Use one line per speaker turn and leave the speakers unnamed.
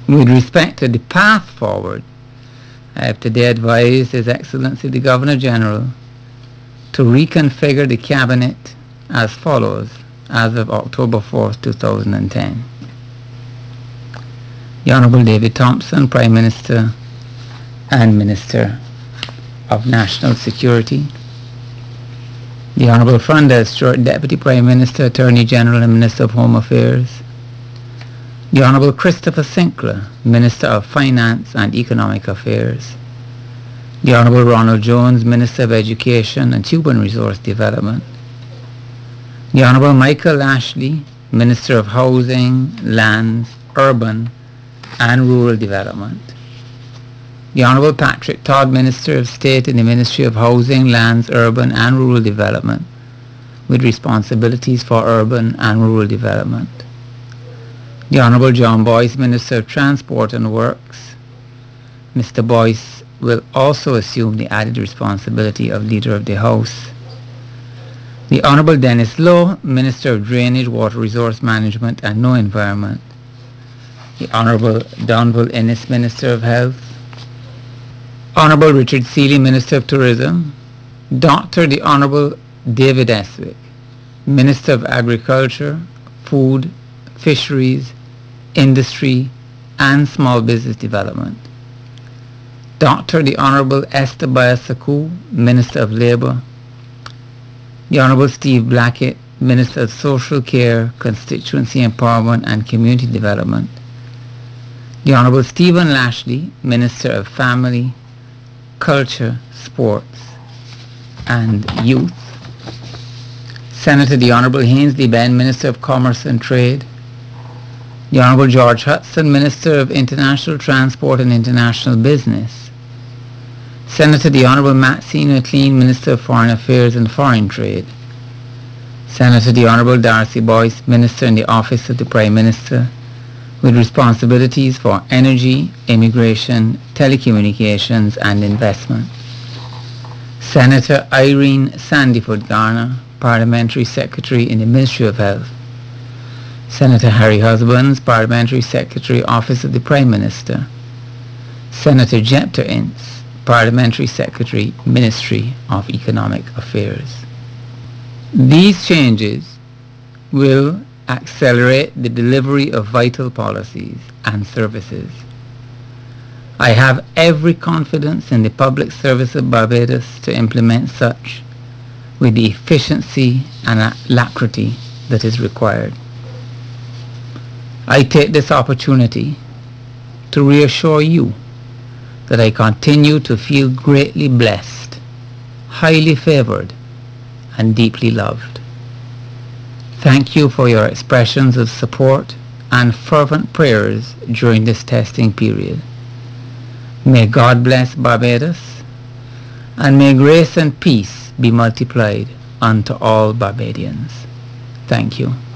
With respect to the path forward, I have today advised His Excellency the Governor-General to reconfigure the Cabinet as follows as of October 4th, 2010. The Honourable David Thompson, Prime Minister and Minister of National Security. The Honourable Franda Stewart, Deputy Prime Minister, Attorney General and Minister of Home Affairs. The Honourable Christopher Sinclair, Minister of Finance and Economic Affairs. The Honourable Ronald Jones, Minister of Education and Human Resource Development. The Honourable Michael Ashley, Minister of Housing, Lands, Urban and Rural Development. The Honourable Patrick Todd, Minister of State in the Ministry of Housing, Lands, Urban and Rural Development, with responsibilities for urban and rural development. The Honourable John Boyce, Minister of Transport and Works. Mr. Boyce will also assume the added responsibility of Leader of the House. The Honourable Dennis Lowe, Minister of Drainage, Water Resource Management and No Environment. The Honourable Donville Innes, Minister of Health. Honourable Richard Seeley, Minister of Tourism. Dr. the Honourable David Eswick, Minister of Agriculture, Food, Fisheries, Industry and Small Business Development. Dr. the Honourable Esther Bayasaku, Minister of Labour. The Honourable Steve Blackett, Minister of Social Care, Constituency Empowerment and Community Development. The Honourable Stephen Lashley, Minister of Family, Culture, Sports and Youth. Senator the Honourable Hainsley Benn, Minister of Commerce and Trade. The Honourable George Hudson, Minister of International Transport and International Business. Senator the Honourable Maxine McLean, Minister of Foreign Affairs and Foreign Trade. Senator the Honourable Darcy Boyce, Minister in the Office of the Prime Minister, with responsibilities for energy, immigration, telecommunications and investment. Senator Irene Sandyford Garner, Parliamentary Secretary in the Ministry of Health. Senator Harry Husbands, Parliamentary Secretary, Office of the Prime Minister. Senator Jepter Ince, Parliamentary Secretary, Ministry of Economic Affairs. These changes will accelerate the delivery of vital policies and services. I have every confidence in the public service of Barbados to implement such with the efficiency and alacrity that is required. I take this opportunity to reassure you that I continue to feel greatly blessed, highly favoured, and deeply loved. Thank you for your expressions of support and fervent prayers during this testing period. May God bless Barbados, and may grace and peace be multiplied unto all Barbadians. Thank you.